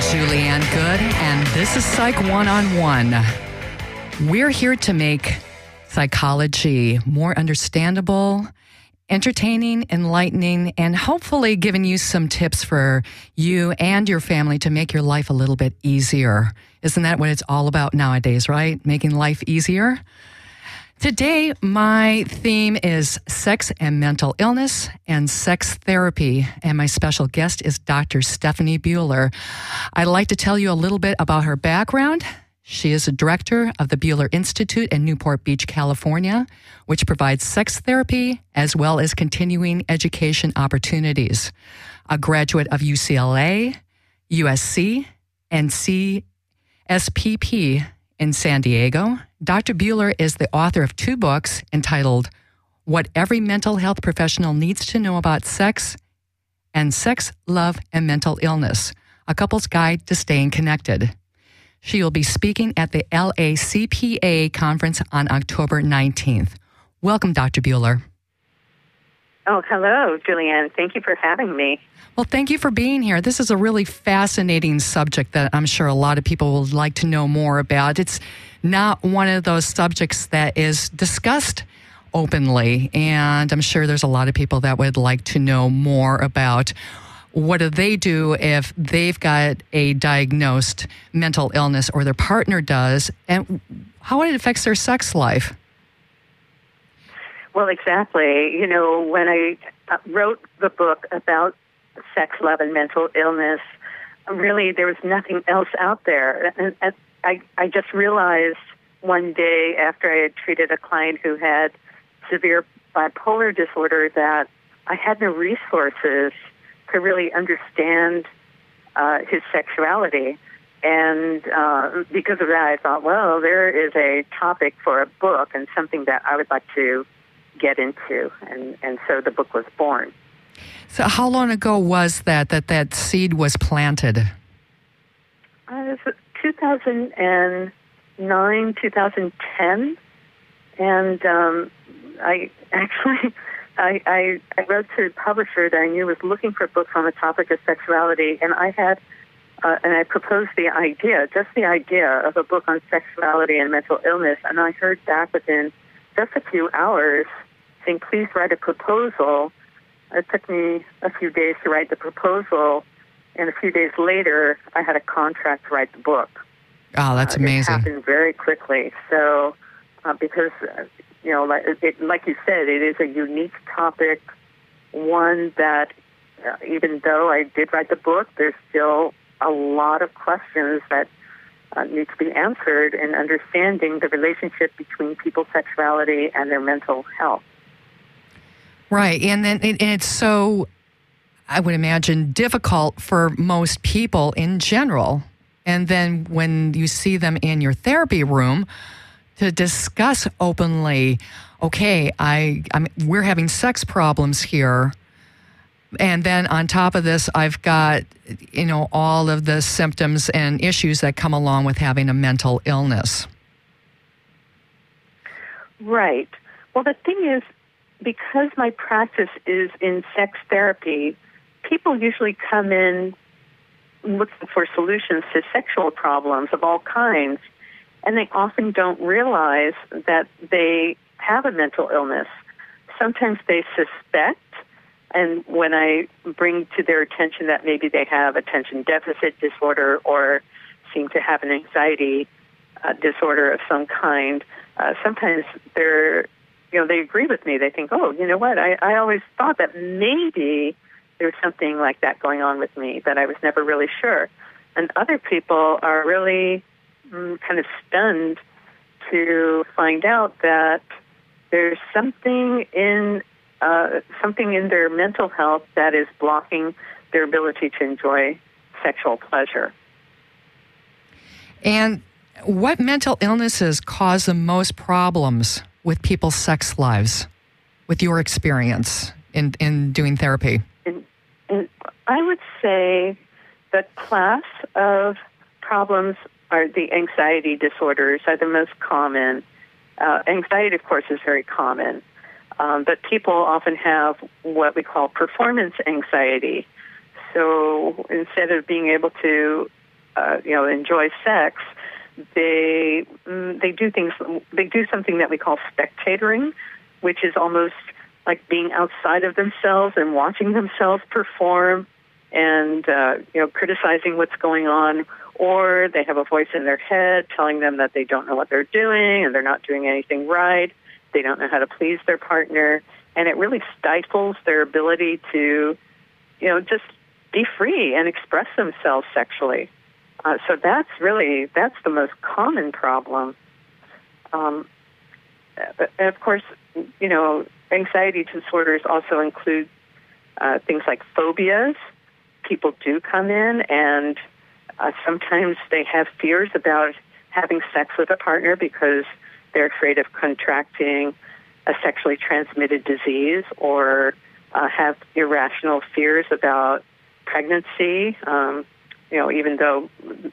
Julianne Good, and this is Psych One-on-One. We're here to make psychology more understandable, entertaining, enlightening, and hopefully giving you some tips for you and your family to make your life a little bit easier. Isn't that what it's all about nowadays, right? Making life easier? Today, my theme is sex and mental illness and sex therapy, and my special guest is Dr. Stephanie Buehler. I'd like to tell you a little bit about her background. She is a director of the Buehler Institute in Newport Beach, California, which provides sex therapy as well as continuing education opportunities. A graduate of UCLA, USC, and CSPP in San Diego, Dr. Buehler is the author of 2 books entitled What Every Mental Health Professional Needs to Know About Sex and Sex, Love, and Mental Illness, a couple's guide to staying connected. She will be speaking at the LACPA conference on October 19th. Welcome, Dr. Buehler. Oh, hello, Julianne. Thank you for having me. Well, thank you for being here. This is a really fascinating subject that I'm sure a lot of people would like to know more about. It's not one of those subjects that is discussed openly, and I'm sure there's a lot of people that would like to know more about what do they do if they've got a diagnosed mental illness or their partner does, and how it affects their sex life. Well, exactly. You know, when I wrote the book about sex, love, and mental illness, really there was nothing else out there. And I just realized one day after I had treated a client who had severe bipolar disorder that I had no resources to really understand his sexuality. And because of that, I thought, well, there is a topic for a book and something that I would like to get into. And so the book was born. So how long ago was that seed was planted? It was 2009, 2010. And I actually... I wrote to a publisher that I knew was looking for books on the topic of sexuality, and I proposed the idea, just the idea of a book on sexuality and mental illness, and I heard back within just a few hours saying, please write a proposal. It took me a few days to write the proposal, and a few days later, I had a contract to write the book. Oh, that's amazing. It happened very quickly, so because... you know, like you said, it is a unique topic, one that even though I did write the book, there's still a lot of questions that need to be answered in understanding the relationship between people's sexuality and their mental health. Right, and then it's so, I would imagine, difficult for most people in general. And then when you see them in your therapy room, to discuss openly, okay, we're having sex problems here, and then on top of this, I've got, you know, all of the symptoms and issues that come along with having a mental illness. Right. Well, the thing is, because my practice is in sex therapy, people usually come in looking for solutions to sexual problems of all kinds. And they often don't realize that they have a mental illness. Sometimes they suspect, and when I bring to their attention that maybe they have attention deficit disorder or seem to have an anxiety disorder of some kind, sometimes they agree with me. They think, oh, you know what, I always thought that maybe there's something like that going on with me, but I was never really sure. And other people are really kind of stunned to find out that there's something in their mental health that is blocking their ability to enjoy sexual pleasure. And what mental illnesses cause the most problems with people's sex lives, with your experience in doing therapy? And I would say the class of problems are the anxiety disorders are the most common. Anxiety, of course, is very common, but people often have what we call performance anxiety. So instead of being able to enjoy sex, they do things. They do something that we call spectatoring, which is almost like being outside of themselves and watching themselves perform, and criticizing what's going on. Or they have a voice in their head telling them that they don't know what they're doing and they're not doing anything right. They don't know how to please their partner, and it really stifles their ability to, just be free and express themselves sexually. So that's the most common problem. And of course, anxiety disorders also include things like phobias. People do come in, and sometimes they have fears about having sex with a partner because they're afraid of contracting a sexually transmitted disease, or have irrational fears about pregnancy. Even though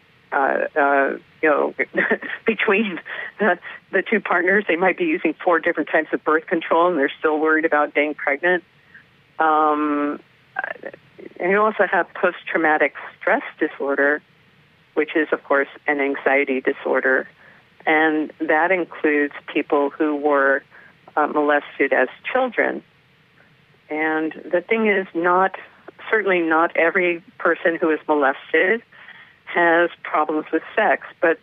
between the two partners, they might be using 4 different types of birth control, and they're still worried about getting pregnant. And you also have post-traumatic stress disorder, which is, of course, an anxiety disorder. And that includes people who were molested as children. And the thing is, certainly not every person who is molested has problems with sex, but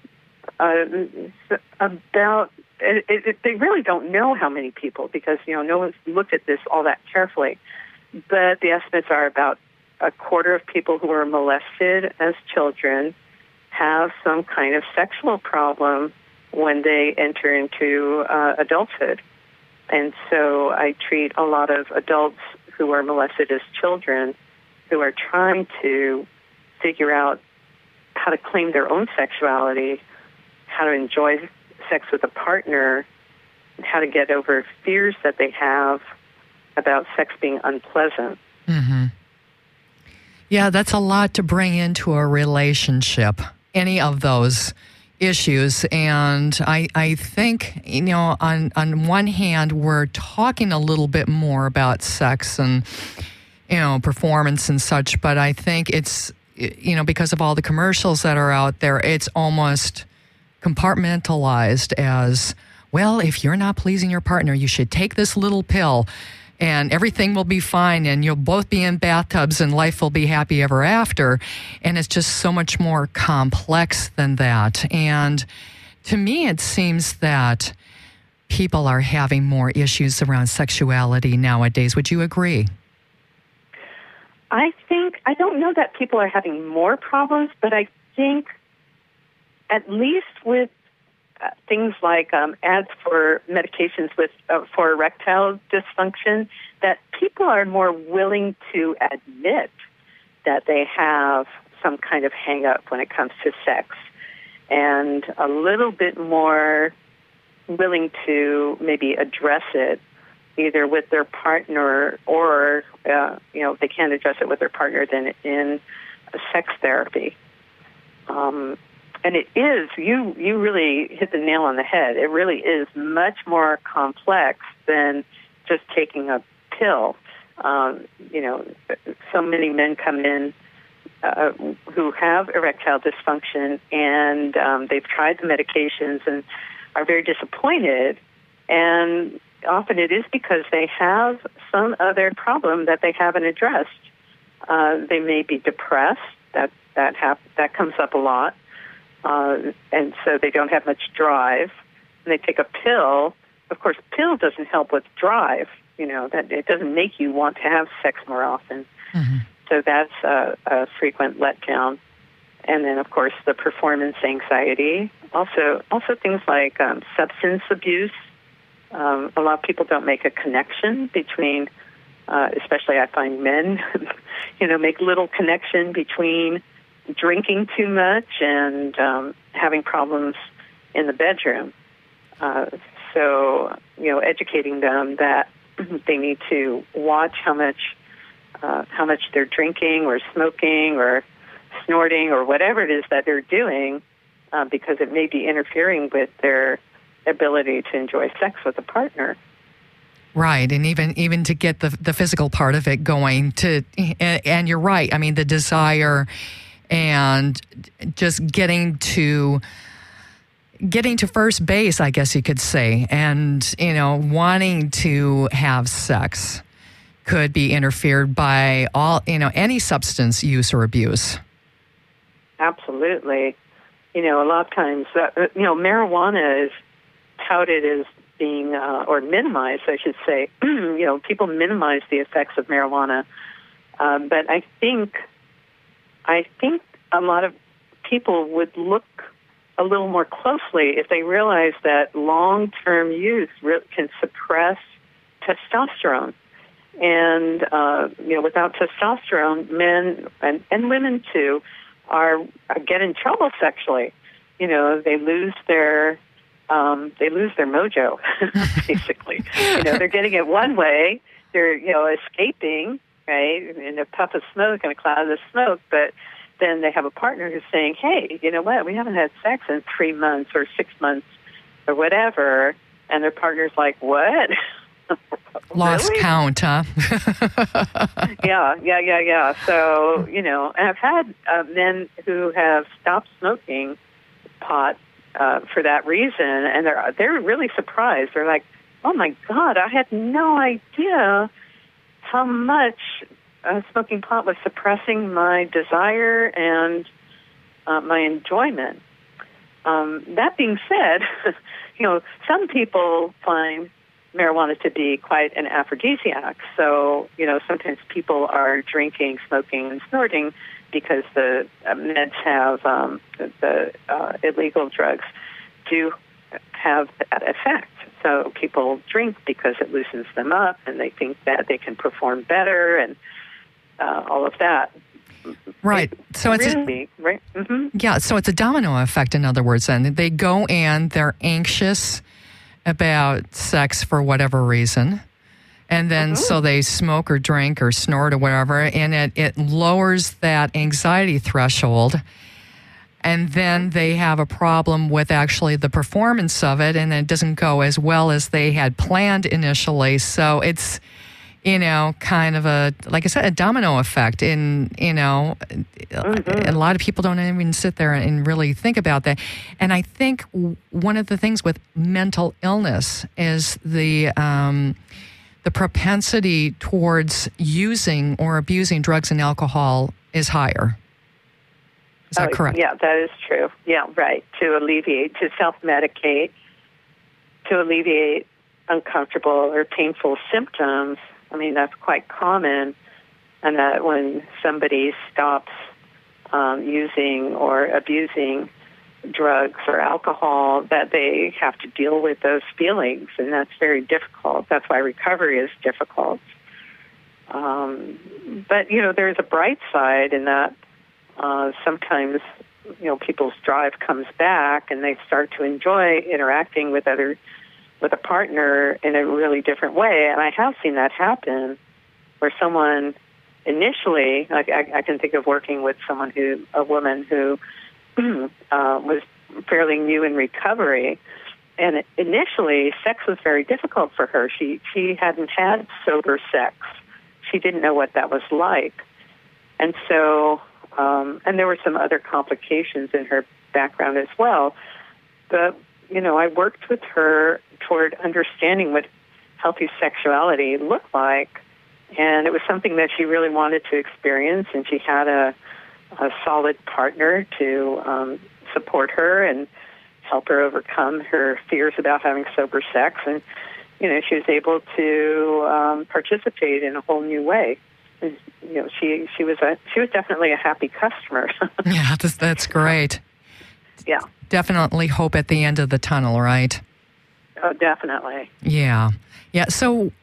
they really don't know how many people, because no one's looked at this all that carefully. But the estimates are about a quarter of people who were molested as children have some kind of sexual problem when they enter into adulthood. And so I treat a lot of adults who are molested as children who are trying to figure out how to claim their own sexuality, how to enjoy sex with a partner, and how to get over fears that they have about sex being unpleasant. Mm-hmm. Yeah, that's a lot to bring into a relationship, any of those issues. And I think, on one hand, we're talking a little bit more about sex and, performance and such, but I think it's, because of all the commercials that are out there, it's almost compartmentalized as, well, if you're not pleasing your partner, you should take this little pill and everything will be fine and you'll both be in bathtubs and life will be happy ever after. And it's just so much more complex than that. And to me, it seems that people are having more issues around sexuality nowadays. Would you agree? I don't know that people are having more problems, but I think at least with things like ads for medications for erectile dysfunction, that people are more willing to admit that they have some kind of hang-up when it comes to sex, and a little bit more willing to maybe address it either with their partner or, if they can't address it with their partner, then in sex therapy. And it is, you really hit the nail on the head. It really is much more complex than just taking a pill. So many men come in who have erectile dysfunction, and they've tried the medications and are very disappointed. And often it is because they have some other problem that they haven't addressed. They may be depressed. That comes up a lot. And so they don't have much drive. And they take a pill. Of course, pill doesn't help with drive. That it doesn't make you want to have sex more often. Mm-hmm. So that's a frequent letdown. And then, of course, the performance anxiety. Also things like substance abuse. A lot of people don't make a connection between, especially I find men, make little connection between drinking too much and having problems in the bedroom. So educating them that they need to watch how much they're drinking or smoking or snorting or whatever it is that they're doing, because it may be interfering with their ability to enjoy sex with a partner. Right, and even to get the physical part of it going, and you're right. I mean, the desire and just getting to first base, I guess you could say, and, wanting to have sex could be interfered by any substance use or abuse. Absolutely. A lot of times, marijuana is touted as being, or minimized, I should say. People minimize the effects of marijuana. But I think a lot of people would look a little more closely if they realize that long-term use can suppress testosterone. And, without testosterone, men and women too get in trouble sexually. They lose their mojo, basically. They're getting it one way. They're, escaping, right, in a puff of smoke and a cloud of smoke, but then they have a partner who's saying, hey, you know what, we haven't had sex in 3 months or 6 months or whatever, and their partner's like, what? Lost really? Count, huh? Yeah. So, and I've had men who have stopped smoking pot for that reason, and they're really surprised. They're like, oh my God, I had no idea how much smoking pot was suppressing my desire and my enjoyment. That being said, some people find marijuana to be quite an aphrodisiac. So, sometimes people are drinking, smoking, and snorting because the meds have, the illegal drugs do have that effect. So people drink because it loosens them up and they think that they can perform better and all of that. Right. So it's really, right? Mm-hmm. Yeah, so it's a domino effect, in other words, then. They go in, they're anxious about sex for whatever reason, and then so they smoke or drink or snort or whatever, and it lowers that anxiety threshold, and then they have a problem with actually the performance of it, and it doesn't go as well as they had planned initially. So it's, kind of like I said, a domino effect. A lot of people don't even sit there and really think about that. And I think one of the things with mental illness is the propensity towards using or abusing drugs and alcohol is higher. Is that correct? Yeah, that is true. Yeah, right. To self-medicate, to alleviate uncomfortable or painful symptoms. I mean, that's quite common, and that when somebody stops using or abusing drugs or alcohol, that they have to deal with those feelings, and that's very difficult. That's why recovery is difficult. But, there's a bright side in that sometimes, people's drive comes back and they start to enjoy interacting with a partner in a really different way. And I have seen that happen where someone initially, I can think of working with a woman who was fairly new in recovery. And initially, sex was very difficult for her. She hadn't had sober sex. She didn't know what that was like. And so, and there were some other complications in her background as well. But, I worked with her toward understanding what healthy sexuality looked like. And it was something that she really wanted to experience. And she had a solid partner to support her and help her overcome her fears about having sober sex. And, she was able to participate in a whole new way. And, she was definitely a happy customer. Yeah, that's great. Yeah. Definitely hope at the end of the tunnel, right? Oh, definitely. Yeah. Yeah. So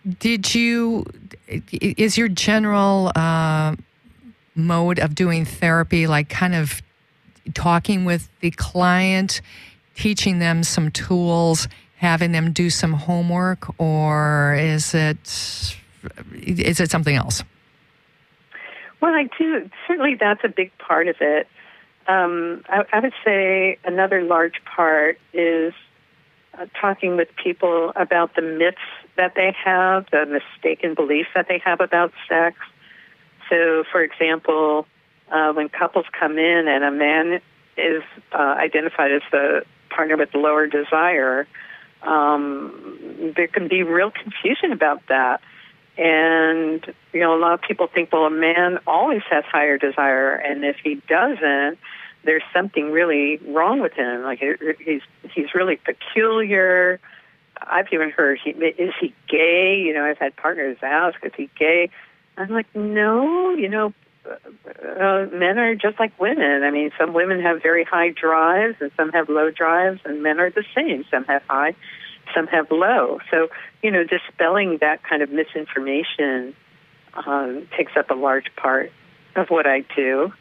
is your general mode of doing therapy like kind of talking with the client, teaching them some tools, having them do some homework, or is it something else? Well, I do. Certainly that's a big part of it. I would say another large part is talking with people about the myths that they have, the mistaken beliefs that they have about sex. So, for example, when couples come in and a man is identified as the partner with lower desire, there can be real confusion about that. And, a lot of people think, well, a man always has higher desire, and if he doesn't, there's something really wrong with him. Like, he's really peculiar. I've even heard, is he gay? I've had partners ask, is he gay? I'm like, no, men are just like women. I mean, some women have very high drives and some have low drives, and men are the same. Some have high, some have low. So, dispelling that kind of misinformation takes up a large part of what I do.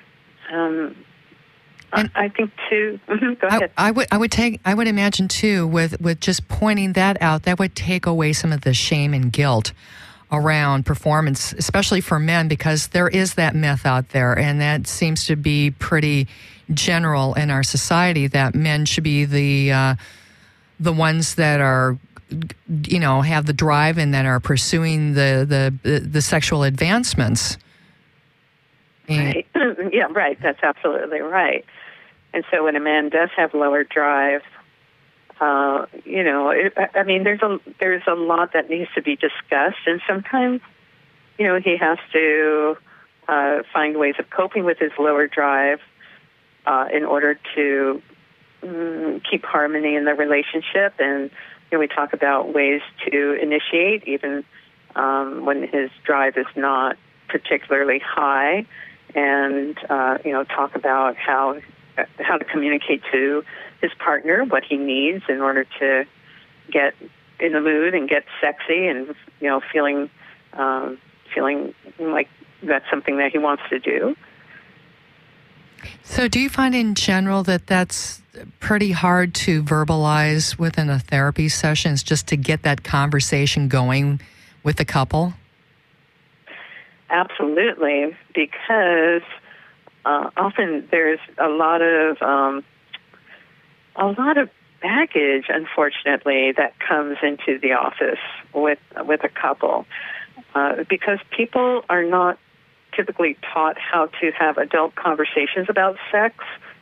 I think too. Go ahead. I would imagine too, with just pointing that out, that would take away some of the shame and guilt around performance, especially for men, because there is that myth out there, and that seems to be pretty general in our society, that men should be the ones that are, have the drive and that are pursuing the sexual advancements. Right. Yeah, right. That's absolutely right. And so when a man does have lower drive, there's a lot that needs to be discussed, and sometimes, he has to find ways of coping with his lower drive in order to keep harmony in the relationship. And we talk about ways to initiate, even when his drive is not particularly high, and talk about how to communicate to his partner what he needs in order to get in the mood and get sexy, and feeling like that's something that he wants to do. So do you find in general that that's pretty hard to verbalize within a therapy session, just to get that conversation going with the couple? Absolutely, because often there's a lot of baggage, unfortunately, that comes into the office with a couple, because people are not typically taught how to have adult conversations about sex.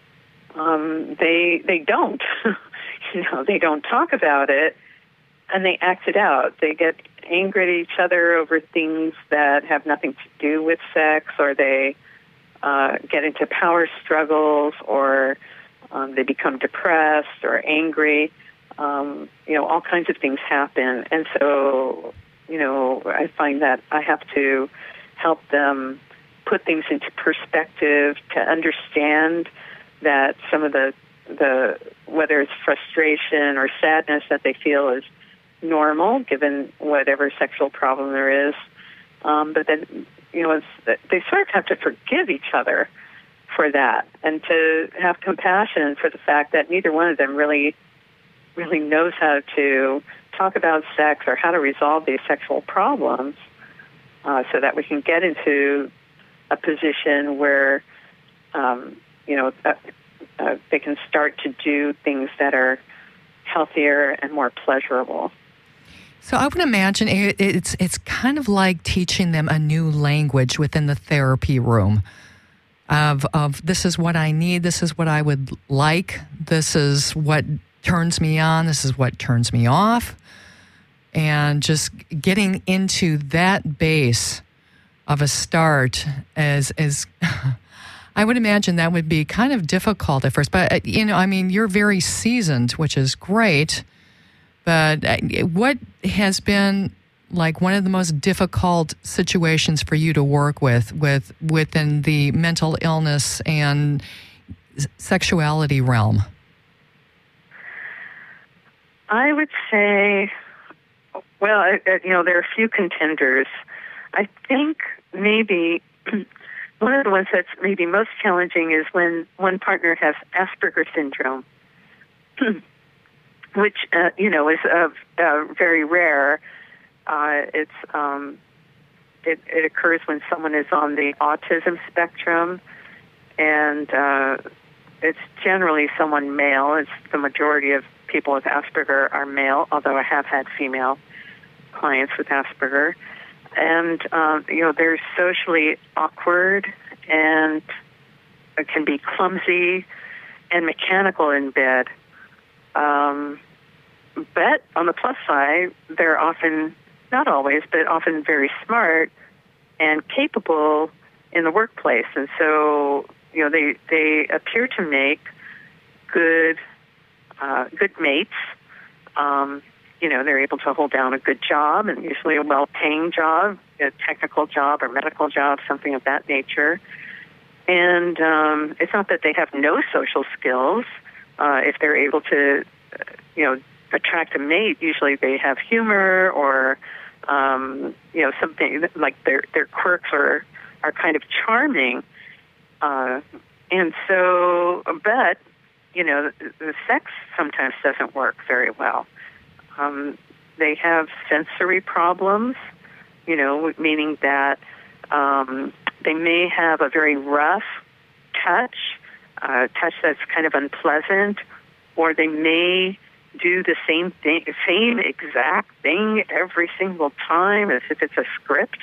They don't, they don't talk about it, and they act it out. They get angry at each other over things that have nothing to do with sex, or they get into power struggles, or they become depressed or angry. All kinds of things happen. And so, I find that I have to help them put things into perspective, to understand that some of the whether it's frustration or sadness that they feel is normal, given whatever sexual problem there is. But then, they sort of have to forgive each other for that, and to have compassion for the fact that neither one of them really knows how to talk about sex or how to resolve these sexual problems, so that we can get into a position where, they can start to do things that are healthier and more pleasurable. So I would imagine it's kind of like teaching them a new language within the therapy room of this is what I need, this is what I would like, this is what turns me on, this is what turns me off, and just getting into that base of a start as I would imagine that would be kind of difficult at first. But, you're very seasoned, which is great. But what has been like one of the most difficult situations for you to work within the mental illness and sexuality realm? I would say, well, there are a few contenders. I think maybe one of the ones that's maybe most challenging is when one partner has Asperger's syndrome, which, is very rare. It occurs when someone is on the autism spectrum, and it's generally someone male. It's the majority of people with Asperger are male, although I have had female clients with Asperger. And, they're socially awkward and it can be clumsy and mechanical in bed. But on the plus side, they're often, not always, but often very smart and capable in the workplace. And so, they appear to make good mates. They're able to hold down a good job, and usually a well-paying job, a technical job or medical job, something of that nature. And it's not that they have no social skills. If they're able to, attract a mate, usually they have humor or, something like their quirks are kind of charming. And so, but, the sex sometimes doesn't work very well. They have sensory problems, meaning that they may have a very rough touch that's kind of unpleasant, or they may do the same exact thing every single time as if it's a script,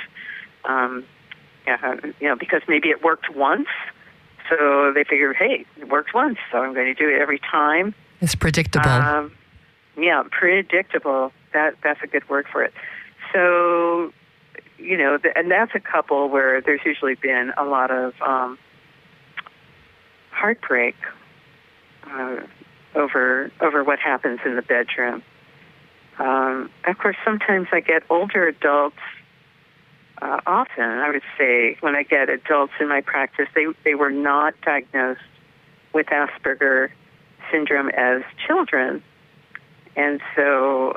because maybe it worked once, so they figure, hey, it worked once, so I'm going to do it every time. It's predictable. Predictable. That's a good word for it. So, and that's a couple where there's usually been a lot of heartbreak over what happens in the bedroom. Of course, sometimes I get older adults. Often, I would say, when I get adults in my practice, they were not diagnosed with Asperger syndrome as children. And so,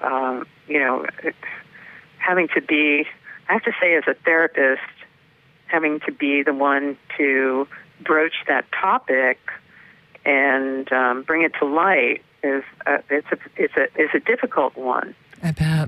having to be, I have to say as a therapist, having to be the one to broach that topic and bring it to light is a difficult one. I bet.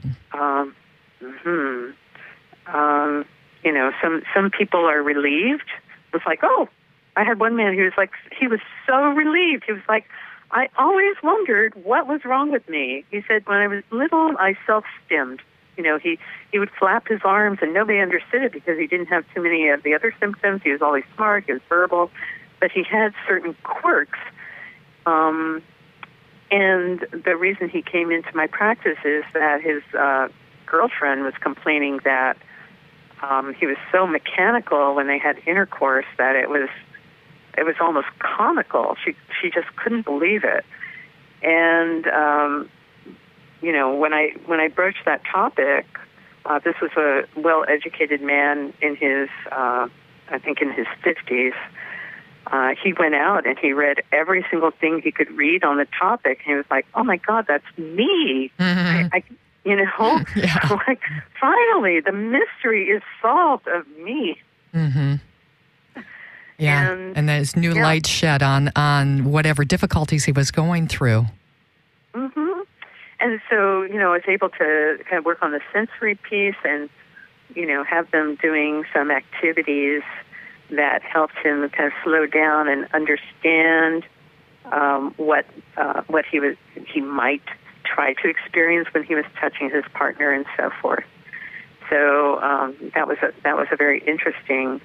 Some people are relieved. It's like, oh, I had one man who was so relieved. He was like, I always wondered what was wrong with me. He said, when I was little, I self-stimmed. He would flap his arms, and nobody understood it because he didn't have too many of the other symptoms. He was always smart. He was verbal. But he had certain quirks. And the reason he came into my practice is that his girlfriend was complaining that he was so mechanical when they had intercourse that it was almost comical. She just couldn't believe it. And when I broached that topic, this was a well-educated man in his I think in his 50s. He went out and he read every single thing he could read on the topic. And he was like, "Oh my God, that's me!" Mm-hmm. Yeah. Like, finally, the mystery is solved of me. Mm-hmm. Yeah, and there's new light shed on whatever difficulties he was going through. Mm-hmm. And so, I was able to kind of work on the sensory piece and, have them doing some activities that helped him kind of slow down and understand what he might try to experience when he was touching his partner and so forth. So that was a very interesting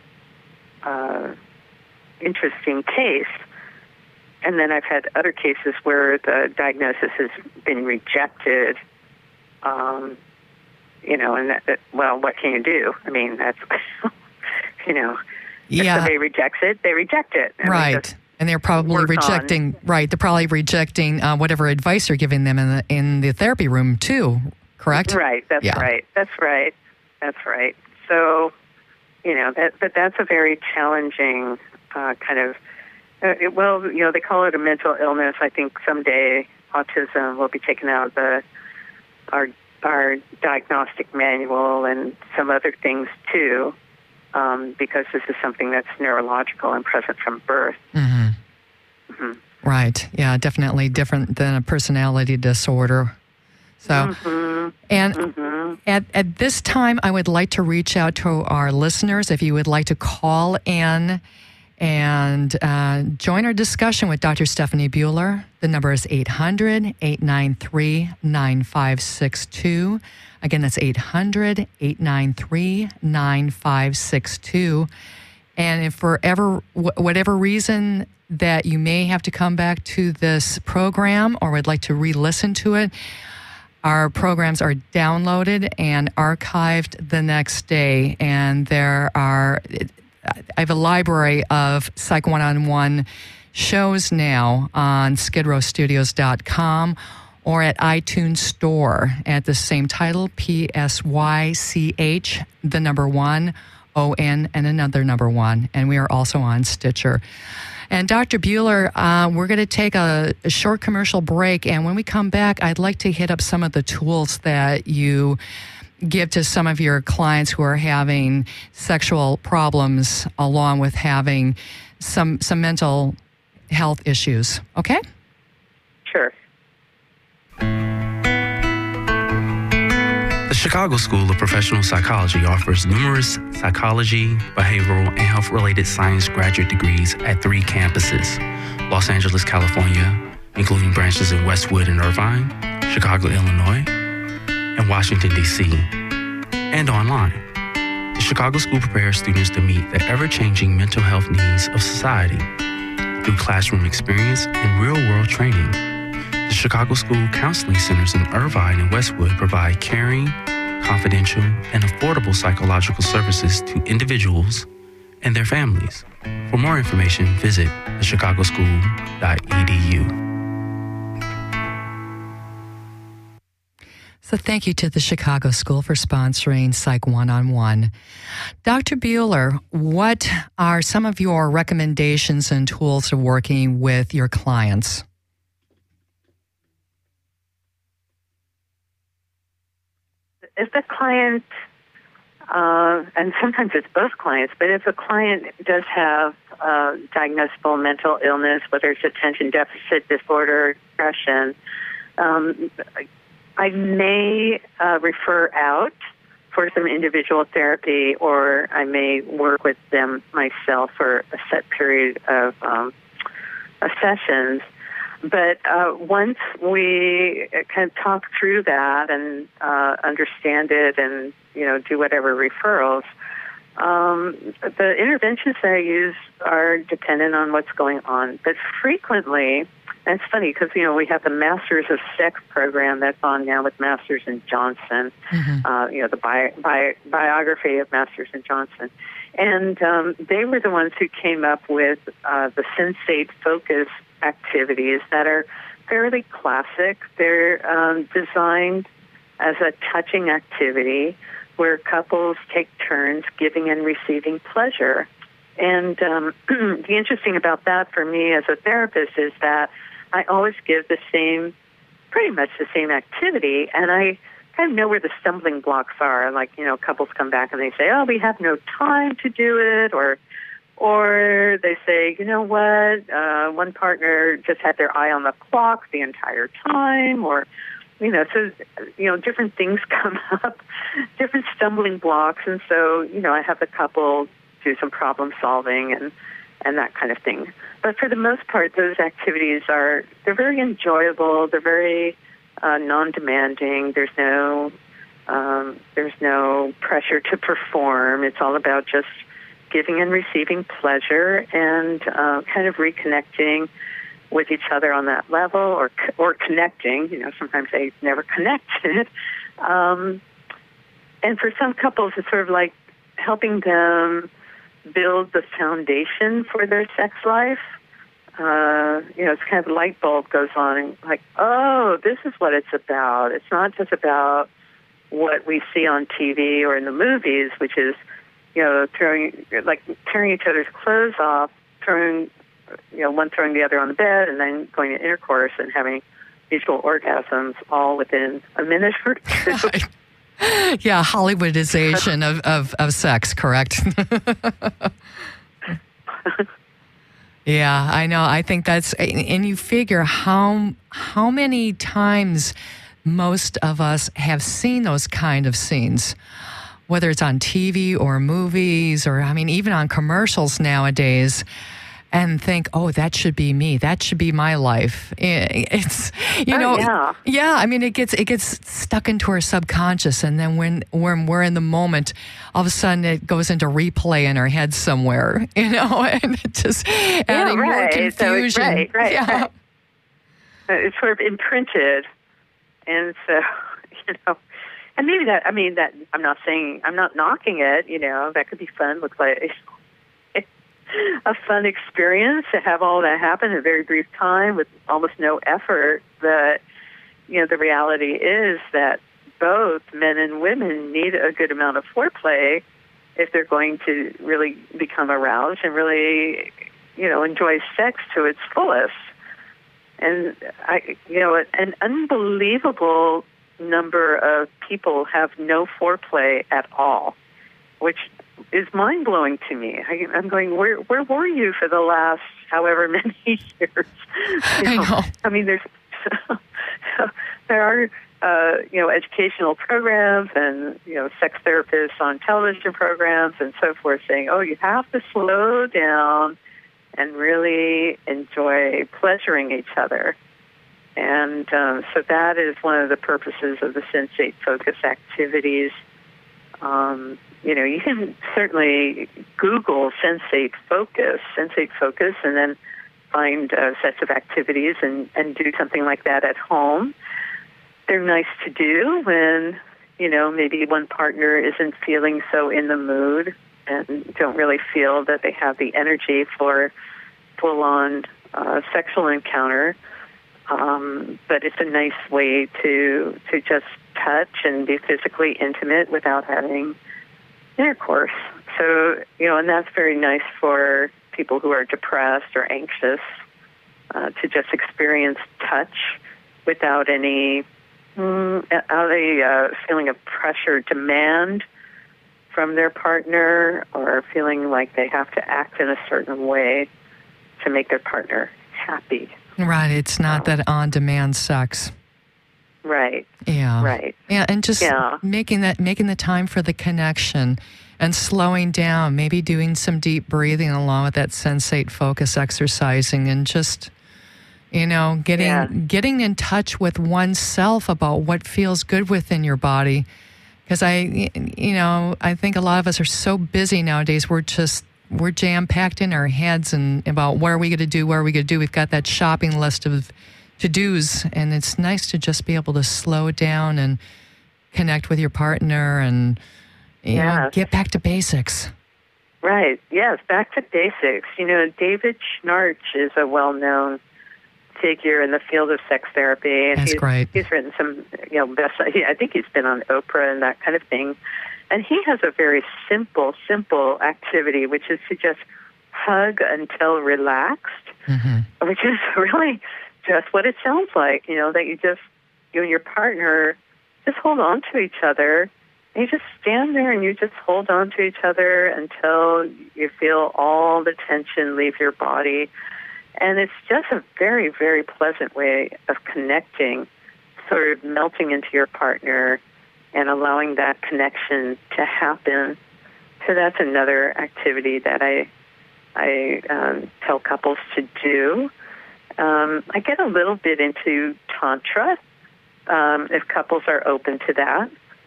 case. And then I've had other cases where the diagnosis has been rejected. And what can you do? I mean, that's if somebody rejects it, they reject it. And right. And they're probably rejecting, They're probably rejecting whatever advice you're giving them in the therapy room too, correct? Right. That's right. So, but that's a very challenging kind of, they call it a mental illness. I think someday autism will be taken out of our diagnostic manual and some other things too, because this is something that's neurological and present from birth. Mm-hmm. Mm-hmm. Right. Yeah, definitely different than a personality disorder. So, at this time, I would like to reach out to our listeners. If you would like to call in and join our discussion with Dr. Stephanie Buehler, the number is 800-893-9562. Again, that's 800-893-9562. And if for whatever reason that you may have to come back to this program or would like to re-listen to it, our programs are downloaded and archived the next day. And I have a library of Psych One-on-One shows now on skidrowstudios.com or at iTunes Store at the same title, PSYCH, the number 1, ON, and another number 1. And we are also on Stitcher. And Dr. Buehler, we're going to take a short commercial break. And when we come back, I'd like to hit up some of the tools that you give to some of your clients who are having sexual problems, along with having some mental health issues. Okay? Sure. The Chicago School of Professional Psychology offers numerous psychology, behavioral, and health-related science graduate degrees at 3 campuses: Los Angeles, California, including branches in Westwood and Irvine, Chicago, Illinois, and Washington, D.C., and online. The Chicago School prepares students to meet the ever-changing mental health needs of society through classroom experience and real-world training. The Chicago School Counseling Centers in Irvine and Westwood provide caring, confidential, and affordable psychological services to individuals and their families. For more information, visit thechicagoschool.edu. So thank you to the Chicago School for sponsoring Psych One-on-One. Dr. Buehler, what are some of your recommendations and tools for working with your clients? If the client, and sometimes it's both clients, but if a client does have diagnosable mental illness, whether it's attention deficit disorder, depression, I may refer out for some individual therapy, or I may work with them myself for a set period of sessions. But once we kind of talk through that and understand it and, do whatever referrals, the interventions that I use are dependent on what's going on. But frequently, and it's funny because, we have the Masters of Sex program that's on now with Masters and Johnson, the biography of Masters and Johnson. And they were the ones who came up with the Sensate Focus activities that are fairly classic. They're designed as a touching activity where couples take turns giving and receiving pleasure. And the interesting about that for me as a therapist is that I always give pretty much the same activity, and I kind of know where the stumbling blocks are. Like, couples come back and they say, oh, we have no time to do it, or they say, you know what, one partner just had their eye on the clock the entire time, or, different things come up, different stumbling blocks. And so, I have the couple do some problem solving and that kind of thing. But for the most part, those activities they're very enjoyable. They're very non-demanding. There's no pressure to perform. It's all about just giving and receiving pleasure and kind of reconnecting with each other on that level, or connecting. Sometimes they never connected. And for some couples, it's sort of like helping them build the foundation for their sex life. It's kind of a light bulb goes on, and like, oh, this is what it's about. It's not just about what we see on TV or in the movies, which is, tearing each other's clothes off, one throwing the other on the bed, and then going to intercourse and having mutual orgasms all within a minute or two. Yeah, Hollywoodization of sex, correct? Yeah, I know. I think that's, and you figure how many times most of us have seen those kind of scenes, whether it's on TV or movies, or even on commercials nowadays. and think, oh, that should be me. That should be my life. It's, yeah. I mean, it gets stuck into our subconscious. And then when we're in the moment, all of a sudden it goes into replay in our head somewhere, and it just adding more confusion. So right. It's sort of imprinted. And so, and maybe that I'm not knocking it, that could be fun, look like a fun experience to have all that happen in a very brief time with almost no effort. But, the reality is that both men and women need a good amount of foreplay if they're going to really become aroused and really, enjoy sex to its fullest. And, an unbelievable number of people have no foreplay at all, which is mind-blowing to me. I'm going, where were you for the last however many years? I know. I mean, there are, educational programs and, sex therapists on television programs and so forth saying, oh, you have to slow down and really enjoy pleasuring each other. And so that is one of the purposes of the Sensate Focus activities. You can certainly Google Sensate Focus, and then find sets of activities and do something like that at home. They're nice to do when, maybe one partner isn't feeling so in the mood and don't really feel that they have the energy for full-on sexual encounter. But it's a nice way to just touch and be physically intimate without having intercourse. So, and that's very nice for people who are depressed or anxious to just experience touch without any feeling of pressure, demand from their partner, or feeling like they have to act in a certain way to make their partner happy. Right. It's not that on-demand sex. Right. Yeah. Right. Yeah, and just making the time for the connection and slowing down, maybe doing some deep breathing along with that Sensate Focus exercising, and just, getting in touch with oneself about what feels good within your body. Because I think a lot of us are so busy nowadays. We're jam-packed in our heads and about what are we going to do, We've got that shopping list of to-dos, and it's nice to just be able to slow down and connect with your partner and get back to basics. Right. Yes, back to basics. David Schnarch is a well-known figure in the field of sex therapy. And That's great. He's written some, I think he's been on Oprah and that kind of thing. And he has a very simple activity, which is to just hug until relaxed, which is really just what it sounds like, that you and your partner just hold on to each other. And you just stand there and you just hold on to each other until you feel all the tension leave your body. And it's just a very, very pleasant way of connecting, sort of melting into your partner and allowing that connection to happen. So that's another activity that I tell couples to do. I get a little bit into Tantra, if couples are open to that.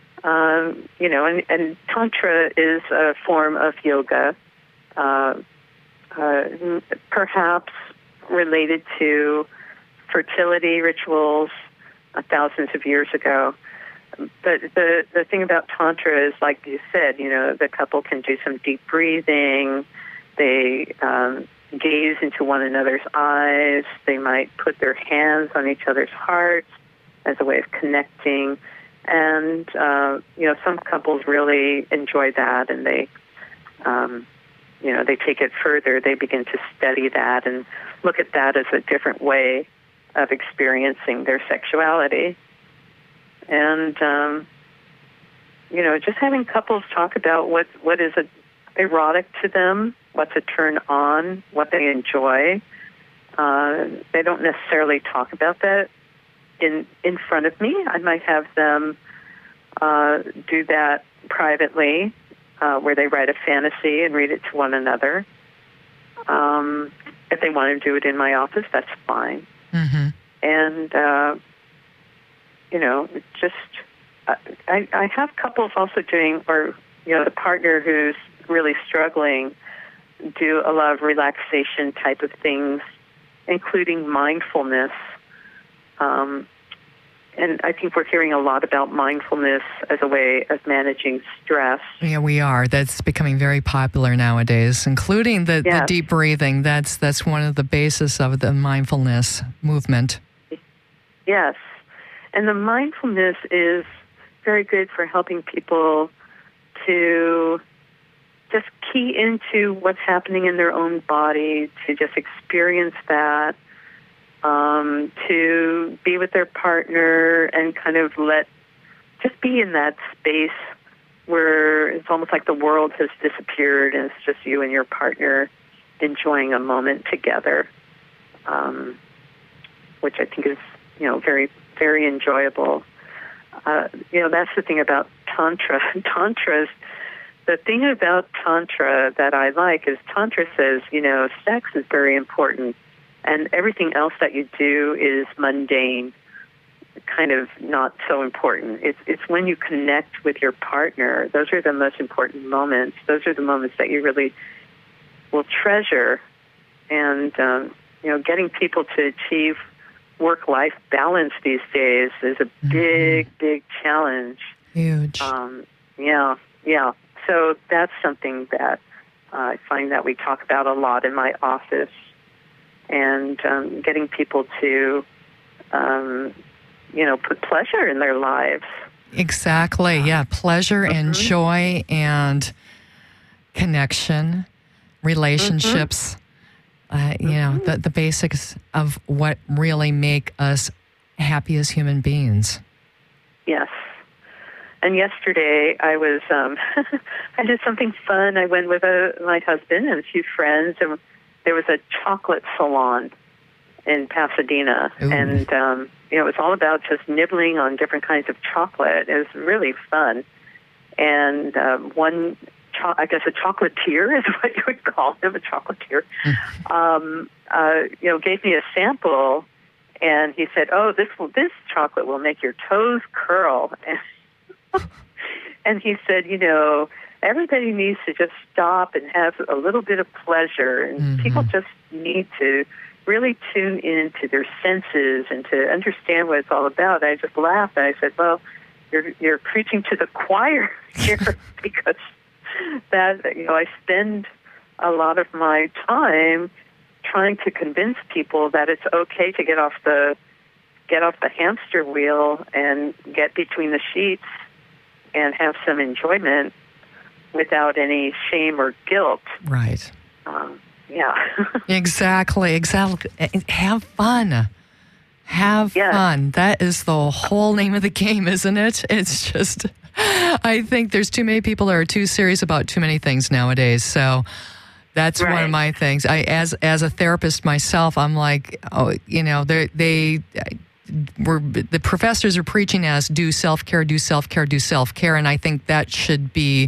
And Tantra is a form of yoga, perhaps related to fertility rituals thousands of years ago. But the thing about Tantra is, like you said, the couple can do some deep breathing. They gaze into one another's eyes. They might put their hands on each other's hearts as a way of connecting. And, some couples really enjoy that, and they take it further. They begin to study that and look at that as a different way of experiencing their sexuality. And, just having couples talk about what is erotic to them, what's a turn on, what they enjoy. They don't necessarily talk about that in front of me. I might have them do that privately, where they write a fantasy and read it to one another. if they want to do it in my office, that's fine. Mm-hmm. And, it's just, I have couples also doing, or, the partner who's really struggling, do a lot of relaxation type of things, including mindfulness. And I think we're hearing a lot about mindfulness as a way of managing stress. Yeah, we are. That's becoming very popular nowadays, including the deep breathing. That's one of the basis of the mindfulness movement. Yes. And the mindfulness is very good for helping people to just key into what's happening in their own body, to just experience that, to be with their partner and kind of just be in that space where it's almost like the world has disappeared and it's just you and your partner enjoying a moment together, which I think is, very, very enjoyable. That's the thing about Tantra. The thing about Tantra that I like is Tantra says, sex is very important. And everything else that you do is mundane, kind of not so important. It's when you connect with your partner. Those are the most important moments. Those are the moments that you really will treasure. And, getting people to achieve work-life balance these days is a big, big challenge. Huge. Yeah. So that's something that I find that we talk about a lot in my office. And getting people to, put pleasure in their lives. Exactly, yeah. Pleasure and joy and connection, relationships, the basics of what really make us happy as human beings. Yes. And yesterday I was, I did something fun. I went with my husband and a few friends, and there was a chocolate salon in Pasadena. Ooh. And, it was all about just nibbling on different kinds of chocolate. It was really fun. And I guess a chocolatier is what you would call him, a chocolatier, gave me a sample, and he said, "Oh, this chocolate will make your toes curl." And he said, everybody needs to just stop and have a little bit of pleasure, and people just need to really tune into their senses and to understand what it's all about. I just laughed and I said, "Well, you're preaching to the choir here," because that I spend a lot of my time trying to convince people that it's okay to get off the hamster wheel and get between the sheets and have some enjoyment without any shame or guilt. Right. Yeah. Exactly. Have fun. Have fun. That is the whole name of the game, isn't it? It's just, I think there's too many people that are too serious about too many things nowadays. So that's one of my things. As a therapist myself, I'm like, the professors are preaching as do self-care, do self-care, do self-care. And I think that should be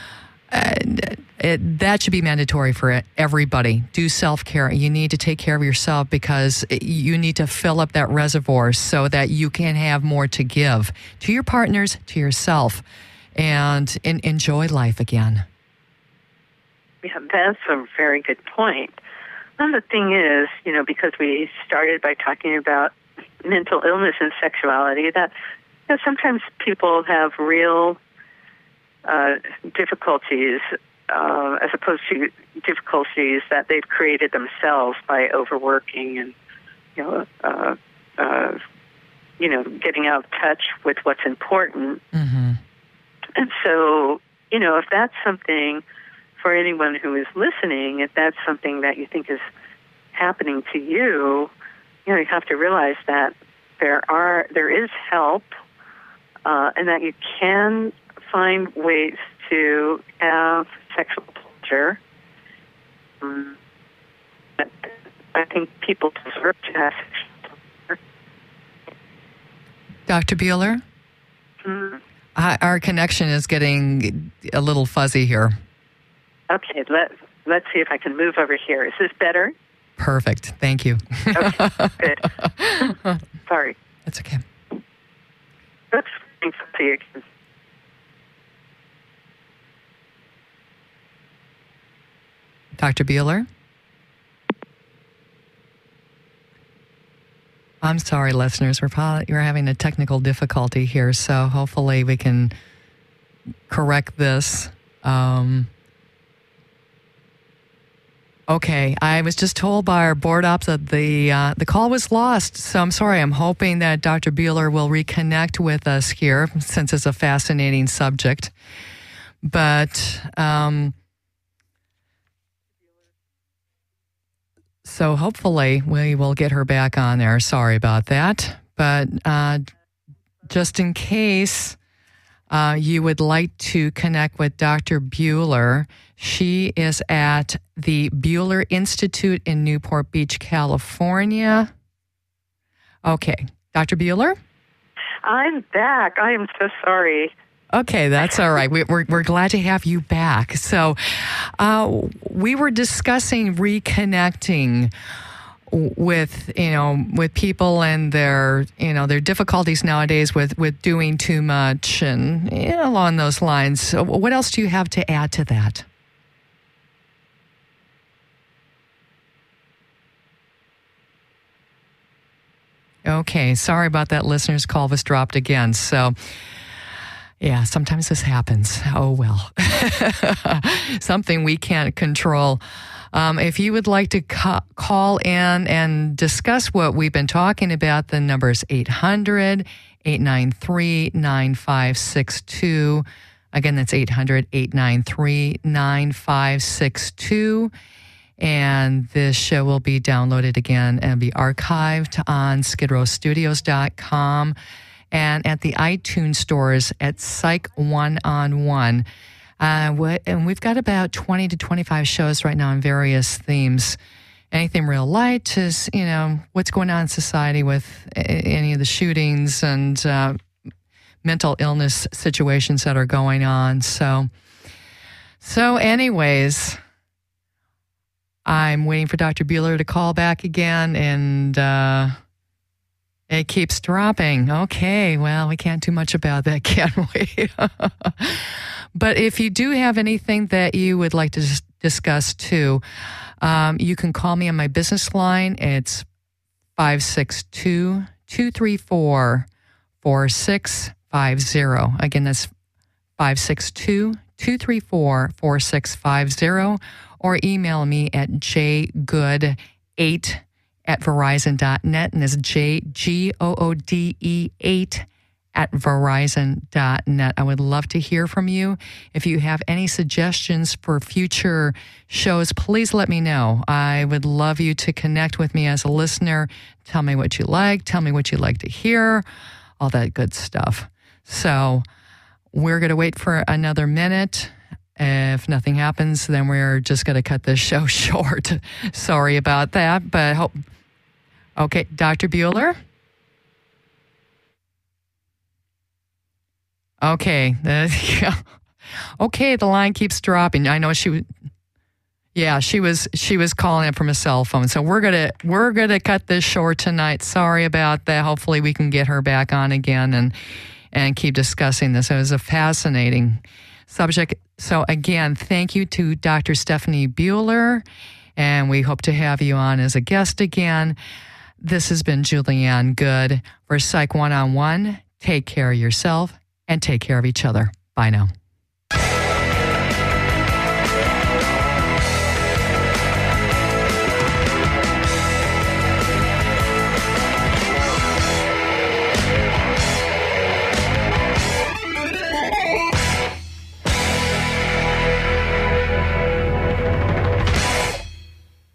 mandatory for everybody. Do self-care. You need to take care of yourself because you need to fill up that reservoir so that you can have more to give to your partners, to yourself, and enjoy life again. Yeah, that's a very good point. And the thing is, because we started by talking about mental illness and sexuality, that sometimes people have real difficulties as opposed to difficulties that they've created themselves by overworking and getting out of touch with what's important. Mm-hmm. And so if that's something for anyone who is listening, if that's something that you think is happening to you, you have to realize that there is help, and that you can find ways to have sexual pleasure. I think people deserve to have sexual pleasure. Dr. Buehler? Mm-hmm. Our connection is getting a little fuzzy here. Okay, let's see if I can move over here. Is this better? perfect. Thank you. Okay, good. Sorry. That's okay. Oops, thanks. See you again. Dr. Bueller? I'm sorry, listeners. We're having a technical difficulty here, so hopefully we can correct this. Okay, I was just told by our board ops that the call was lost, so I'm sorry. I'm hoping that Dr. Bueller will reconnect with us here, since it's a fascinating subject. But so hopefully we will get her back on there. Sorry about that. But just in case you would like to connect with Dr. Bueller, she is at the Bueller Institute in Newport Beach, California. Okay. Dr. Bueller? I'm back. I am so sorry. Okay, that's all right. We're glad to have you back. So we were discussing reconnecting with people and their difficulties nowadays with doing too much and along those lines. So what else do you have to add to that? Okay, sorry about that. Listener's call was dropped again. So, yeah, sometimes this happens. Oh, well. Something we can't control. If you would like to call in and discuss what we've been talking about, the number is 800-893-9562. Again, that's 800-893-9562. And this show will be downloaded again and be archived on skidrowstudios.com and at the iTunes stores at Psych One-on-One. And we've got about 20 to 25 shows right now on various themes. Anything real light is, what's going on in society with any of the shootings and mental illness situations that are going on. So anyways, I'm waiting for Dr. Bueller to call back again, and it keeps dropping. Okay, well, we can't do much about that, can we? But if you do have anything that you would like to discuss too, you can call me on my business line. It's 562-234-4650. Again, that's 562-234-4650. Or email me at jgoode8@verizon.net. And that's JGOODE8@verizon.net. I would love to hear from you. If you have any suggestions for future shows, please let me know. I would love you to connect with me as a listener. Tell me what you like. Tell me what you'd like to hear. All that good stuff. So we're going to wait for another minute. If nothing happens, then we're just going to cut this show short. Sorry about that, but okay, Dr. Bueller? Okay. Okay, the line keeps dropping. I know she was calling it from a cell phone. So we're going to cut this short tonight. Sorry about that. Hopefully we can get her back on again and keep discussing this. It was a fascinating subject. So again, thank you to Dr. Stephanie Bueller, and we hope to have you on as a guest again. This has been Julianne Good for Psych One-on-One. Take care of yourself and take care of each other. Bye now.